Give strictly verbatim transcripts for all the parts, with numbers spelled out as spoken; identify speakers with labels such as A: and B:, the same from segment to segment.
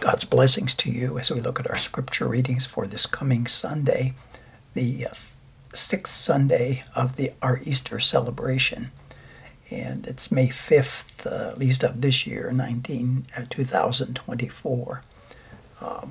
A: God's blessings to you as we look at our scripture readings for this coming Sunday, the uh, sixth Sunday of the our Easter celebration. And it's May fifth, uh, at least of this year, nineteen, uh, two thousand twenty-four. Um,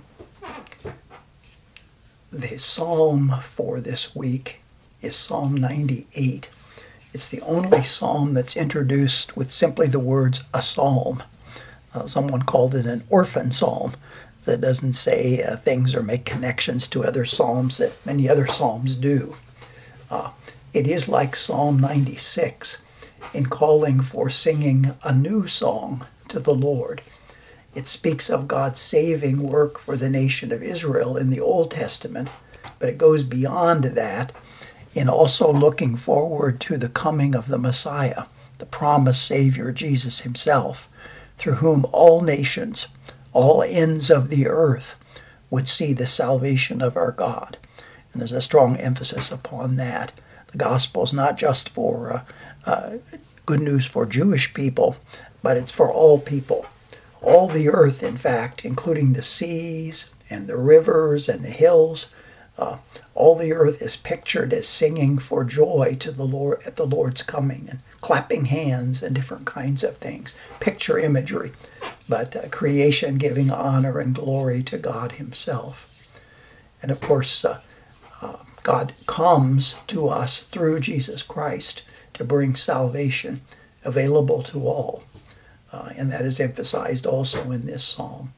A: the psalm for this week is Psalm ninety-eight. It's the only psalm that's introduced with simply the words, a psalm. Uh, someone called it an orphan psalm that doesn't say uh, things or make connections to other psalms that many other psalms do. Uh, it is like Psalm ninety-six in calling for singing a new song to the Lord. It speaks of God's saving work for the nation of Israel in the Old Testament, but it goes beyond that in also looking forward to the coming of the Messiah, the promised Savior, Jesus himself, through whom all nations, all ends of the earth, would see the salvation of our God. And there's a strong emphasis upon that. The gospel is not just for uh, uh, good news for Jewish people, but it's for all people. All the earth, in fact, including the seas and the rivers and the hills, uh, all the earth is pictured as singing for joy to the Lord at the Lord's coming, and clapping hands and different kinds of things. Picture imagery, but uh, creation giving honor and glory to God himself. And of course, uh, uh, God comes to us through Jesus Christ to bring salvation available to all. Uh, and that is emphasized also in this psalm.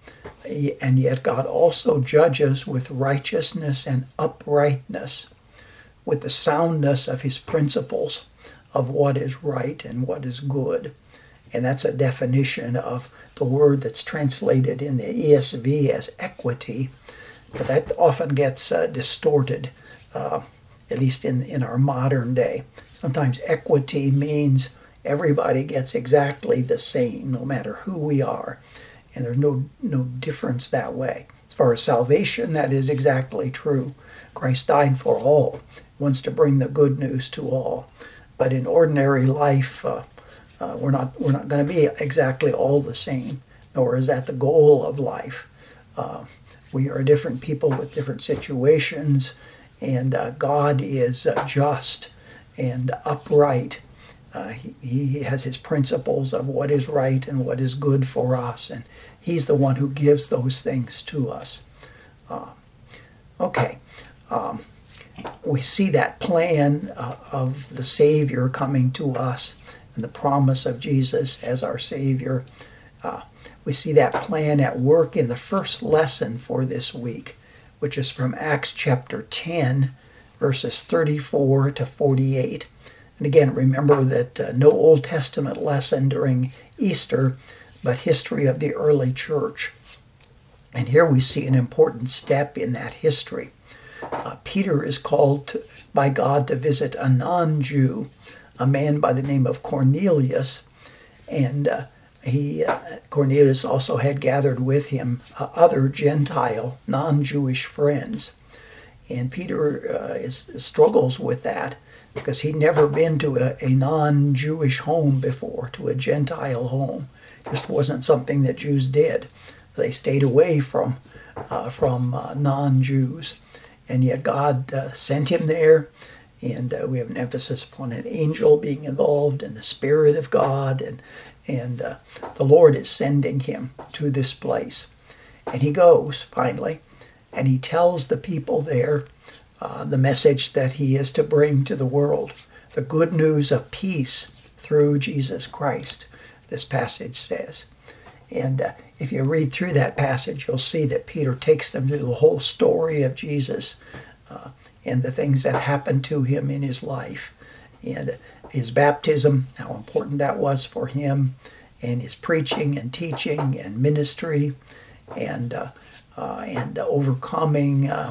A: And yet God also judges with righteousness and uprightness, with the soundness of his principles of what is right and what is good. And that's a definition of the word that's translated in the E S V as equity, but that often gets uh, distorted, uh, at least in, in our modern day. Sometimes equity means everybody gets exactly the same, no matter who we are. And there's no no difference that way. As far as salvation, that is exactly true. Christ died for all, wants to bring the good news to all. But in ordinary life, uh, uh, we're not we're not going to be exactly all the same, nor is that the goal of life. Uh, we are different people with different situations, and uh, God is uh, just and upright. Uh, he, he has his principles of what is right and what is good for us, and he's the one who gives those things to us. Uh, okay, um, we see that plan uh, of the Savior coming to us and the promise of Jesus as our Savior. Uh, we see that plan at work in the first lesson for this week, which is from Acts chapter ten, verses thirty-four to forty-eight. And again, remember that uh, no Old Testament lesson during Easter, but history of the early church. And here we see an important step in that history. Uh, Peter is called to, by God to visit a non-Jew, a man by the name of Cornelius. And uh, he uh, Cornelius also had gathered with him uh, other Gentile, non-Jewish friends. And Peter uh, is, struggles with that, because he'd never been to a, a non-Jewish home before, to a Gentile home. It just wasn't something that Jews did. They stayed away from uh, from uh, non-Jews. And yet God uh, sent him there, and uh, we have an emphasis upon an angel being involved and the Spirit of God, and, and uh, the Lord is sending him to this place. And he goes, finally, and he tells the people there Uh, the message that he is to bring to the world, the good news of peace through Jesus Christ, this passage says. And uh, if you read through that passage, you'll see that Peter takes them through the whole story of Jesus uh, and the things that happened to him in his life, and his baptism, how important that was for him, and his preaching and teaching and ministry, and uh, uh, and overcoming uh,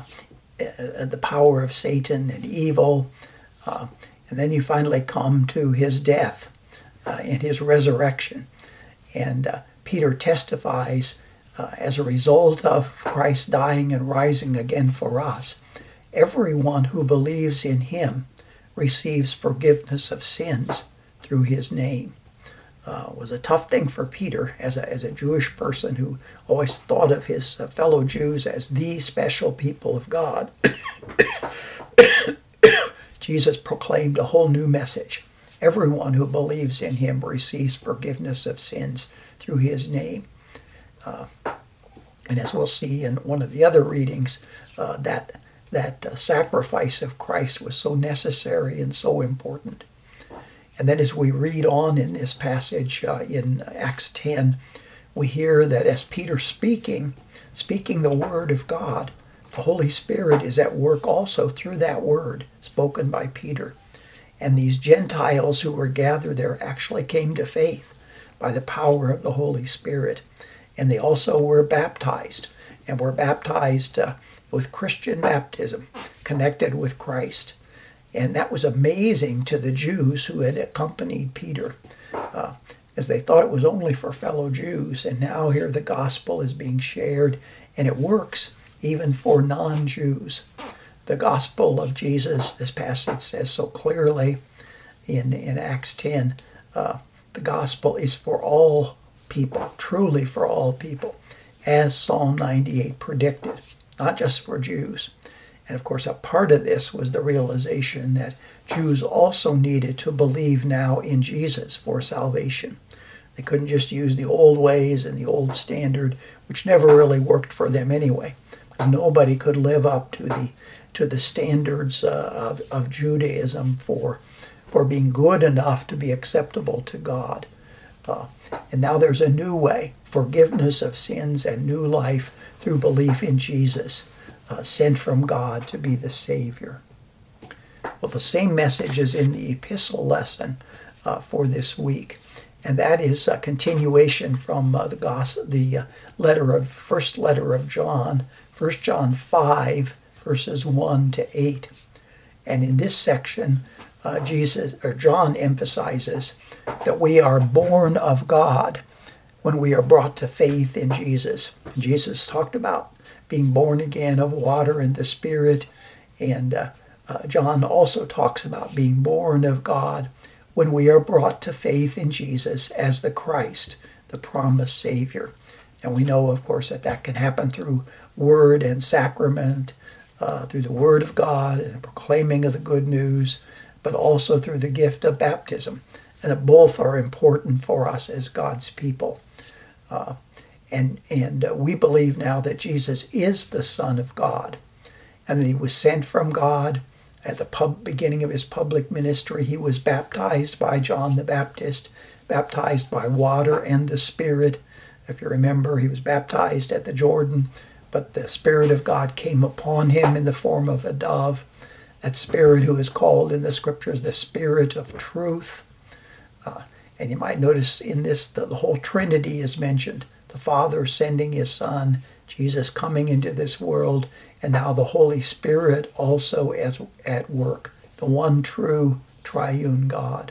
A: the power of Satan and evil. Uh, and then you finally come to his death uh, and his resurrection. And uh, Peter testifies uh, as a result of Christ dying and rising again for us, everyone who believes in him receives forgiveness of sins through his name. uh, was a tough thing for Peter as a, as a Jewish person who always thought of his uh, fellow Jews as the special people of God. Jesus proclaimed a whole new message. Everyone who believes in him receives forgiveness of sins through his name. Uh, and as we'll see in one of the other readings, uh, that, that uh, sacrifice of Christ was so necessary and so important. And then as we read on in this passage uh, in Acts ten, we hear that as Peter's speaking, speaking the word of God, the Holy Spirit is at work also through that word spoken by Peter. And these Gentiles who were gathered there actually came to faith by the power of the Holy Spirit. And they also were baptized, and were baptized uh, with Christian baptism, connected with Christ. And that was amazing to the Jews who had accompanied Peter, uh, as they thought it was only for fellow Jews. And now here the gospel is being shared, and it works even for non-Jews. The gospel of Jesus, this passage says so clearly in, in Acts ten, uh, the gospel is for all people, truly for all people, as Psalm ninety-eight predicted, not just for Jews. And of course, a part of this was the realization that Jews also needed to believe now in Jesus for salvation. They couldn't just use the old ways and the old standard, which never really worked for them anyway, because nobody could live up to the to the standards uh, of, of Judaism for for being good enough to be acceptable to God. Uh, and now there's a new way, forgiveness of sins and new life through belief in Jesus, uh, sent from God to be the Savior. Well, the same message is in the epistle lesson uh, for this week, and that is a continuation from uh, the gospel, the uh, letter of first letter of John, First John five, verses one to eight. And in this section, uh, Jesus or John emphasizes that we are born of God when we are brought to faith in Jesus. And Jesus talked about being born again of water and the Spirit, and uh, uh, John also talks about being born of God when we are brought to faith in Jesus as the Christ, the promised Savior. And we know, of course, that that can happen through word and sacrament, uh, through the Word of God and the proclaiming of the good news, but also through the gift of baptism. And that both are important for us as God's people. Uh, and and uh, we believe now that Jesus is the Son of God, and that he was sent from God. At the pub, beginning of his public ministry, he was baptized by John the Baptist, baptized by water and the Spirit. If you remember, he was baptized at the Jordan, but the Spirit of God came upon him in the form of a dove. That Spirit who is called in the Scriptures the Spirit of truth. Uh, and you might notice in this, the, the whole Trinity is mentioned. The Father sending his Son, Jesus coming into this world, and now the Holy Spirit also as at work, the one true triune God.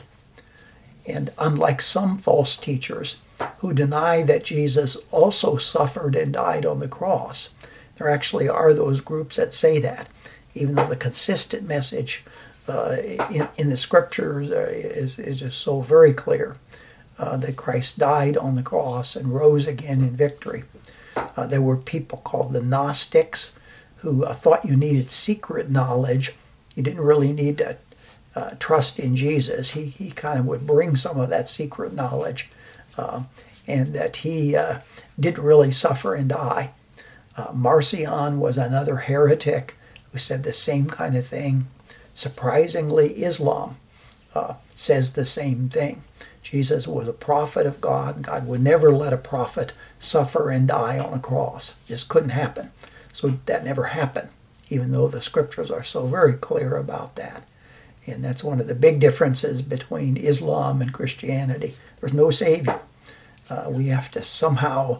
A: And unlike some false teachers who deny that Jesus also suffered and died on the cross, there actually are those groups that say that, even though the consistent message uh, in, in the Scriptures uh, is, is just so very clear uh, that Christ died on the cross and rose again in victory. Uh, there were people called the Gnostics who uh, thought you needed secret knowledge. You didn't really need to uh, trust in Jesus. He he kind of would bring some of that secret knowledge, uh, and that he uh, didn't really suffer and die. Uh, Marcion was another heretic who said the same kind of thing. Surprisingly, Islam uh, says the same thing. Jesus was a prophet of God, and God would never let a prophet suffer and die on a cross. It just couldn't happen. So that never happened, even though the Scriptures are so very clear about that. And that's one of the big differences between Islam and Christianity. There's no Savior. Uh, we have to somehow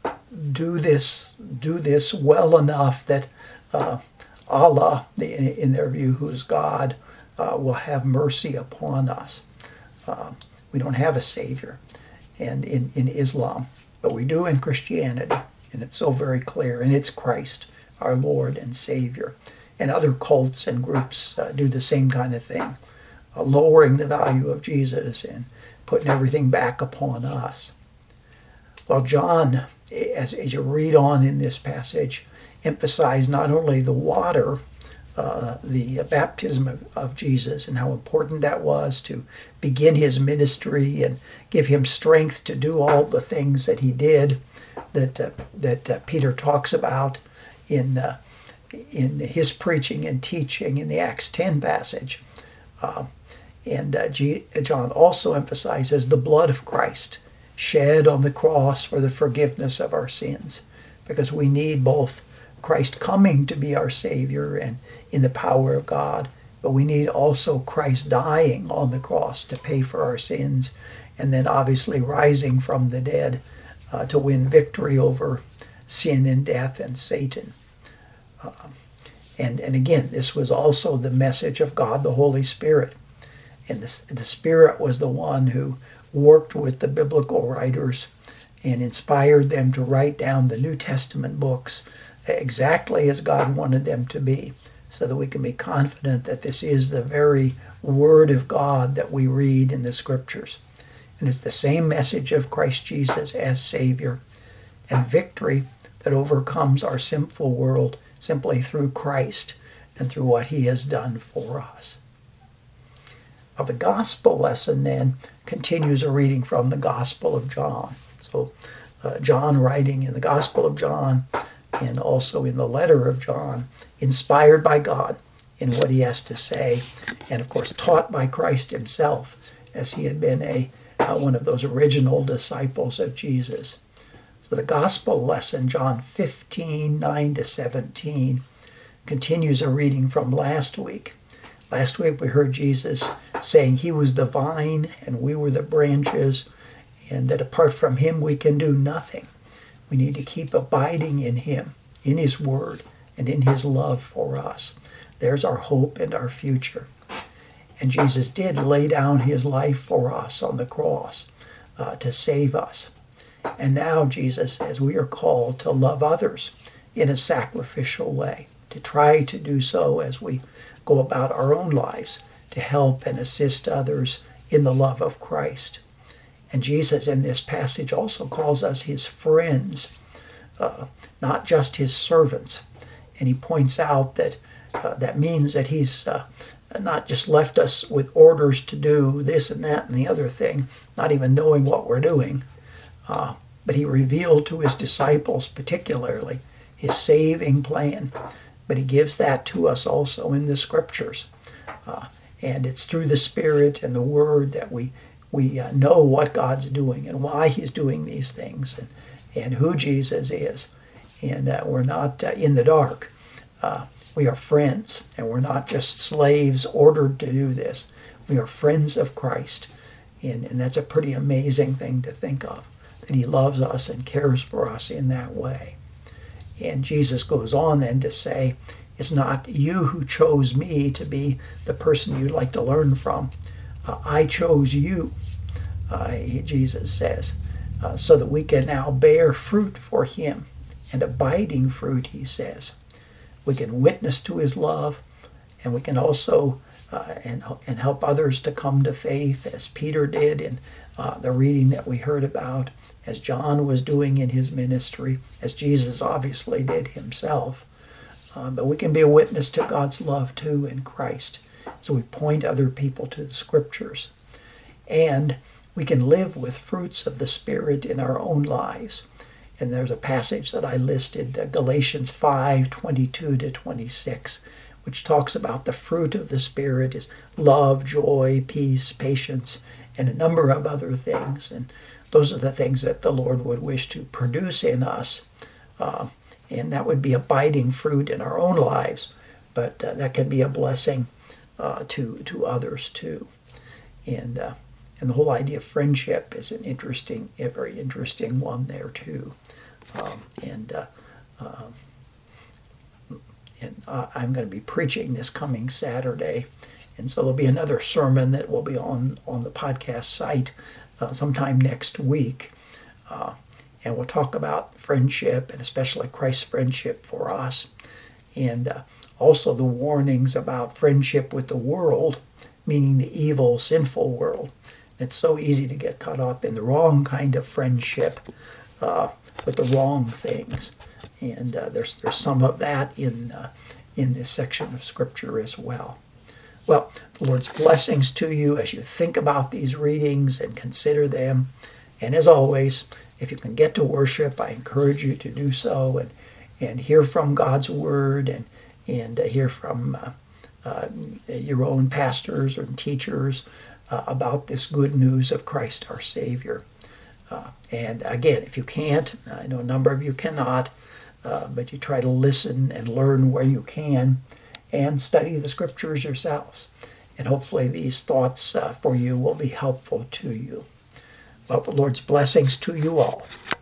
A: do this, do this well enough that uh, Allah, the, in their view, who's God, uh, will have mercy upon us. Uh, we don't have a Savior and in, in Islam, but we do in Christianity. And it's so very clear. And it's Christ, our Lord and Savior. And other cults and groups uh, do the same kind of thing, uh, lowering the value of Jesus and putting everything back upon us. Well, John, as, as you read on in this passage, emphasized not only the water, uh, the baptism of, of Jesus, and how important that was to begin his ministry and give him strength to do all the things that he did, that uh, that uh, Peter talks about in uh, in his preaching and teaching in the Acts ten passage. Uh, and uh, G- John also emphasizes the blood of Christ shed on the cross for the forgiveness of our sins, because we need both Christ coming to be our Savior and in the power of God, but we need also Christ dying on the cross to pay for our sins, and then obviously rising from the dead uh, to win victory over sin and death and Satan. Uh, and, and again, this was also the message of God, the Holy Spirit. And the, the Spirit was the one who worked with the biblical writers and inspired them to write down the New Testament books exactly as God wanted them to be, so that we can be confident that this is the very Word of God that we read in the Scriptures. And it's the same message of Christ Jesus as Savior and victory that overcomes our sinful world simply through Christ and through what he has done for us. Well, the gospel lesson then continues a reading from the Gospel of John. So uh, John writing in the Gospel of John and also in the letter of John, inspired by God in what he has to say, and of course taught by Christ himself, as he had been a uh, one of those original disciples of Jesus. So the gospel lesson, John fifteen, nine to seventeen, continues a reading from last week. Last week we heard Jesus saying he was the vine and we were the branches, and that apart from him we can do nothing. We need to keep abiding in him, in his word, and in his love for us. There's our hope and our future. And Jesus did lay down his life for us on the cross uh, to save us. And now Jesus says we are called to love others in a sacrificial way, to try to do so as we go about our own lives, to help and assist others in the love of Christ. And Jesus in this passage also calls us his friends, uh, not just his servants. And he points out that uh, that means that he's uh, not just left us with orders to do this and that and the other thing, not even knowing what we're doing, uh, but he revealed to his disciples particularly his saving plan. But he gives that to us also in the Scriptures. Uh, and it's through the Spirit and the Word that we we uh, know what God's doing and why he's doing these things, and, and who Jesus is. And uh, we're not uh, in the dark. Uh, we are friends, and we're not just slaves ordered to do this. We are friends of Christ. And, and that's a pretty amazing thing to think of, that he loves us and cares for us in that way. And Jesus goes on then to say, it's not you who chose me to be the person you'd like to learn from. Uh, I chose you, uh, Jesus says, uh, so that we can now bear fruit for him, and abiding fruit, he says. We can witness to his love, and we can also uh, and, and help others to come to faith, as Peter did in uh, the reading that we heard about, as John was doing in his ministry, as Jesus obviously did himself. Uh, but we can be a witness to God's love too in Christ. So we point other people to the Scriptures. And we can live with fruits of the Spirit in our own lives. And there's a passage that I listed, uh, Galatians five, twenty-two to twenty-six, which talks about the fruit of the Spirit is love, joy, peace, patience, and a number of other things. And those are the things that the Lord would wish to produce in us. Uh, and that would be abiding fruit in our own lives. But uh, that can be a blessing uh, to, to others too. And uh, and the whole idea of friendship is an interesting, a very interesting one there too. Um, and uh, uh, and uh, I'm going to be preaching this coming Saturday. And so there'll be another sermon that will be on, on the podcast site uh, sometime next week. Uh, and we'll talk about friendship, and especially Christ's friendship for us. And uh, also the warnings about friendship with the world, meaning the evil, sinful world. It's so easy to get caught up in the wrong kind of friendship uh, with the wrong things. And uh, there's there's some of that in uh, in this section of Scripture as well. Well, the Lord's blessings to you as you think about these readings and consider them. And as always, if you can get to worship, I encourage you to do so and and hear from God's Word and and uh, hear from uh, uh, your own pastors and teachers uh, about this good news of Christ our Savior. Uh, and again, if you can't, I know a number of you cannot, uh, but you try to listen and learn where you can and study the Scriptures yourselves. And hopefully these thoughts uh, for you will be helpful to you. Well, the Lord's blessings to you all.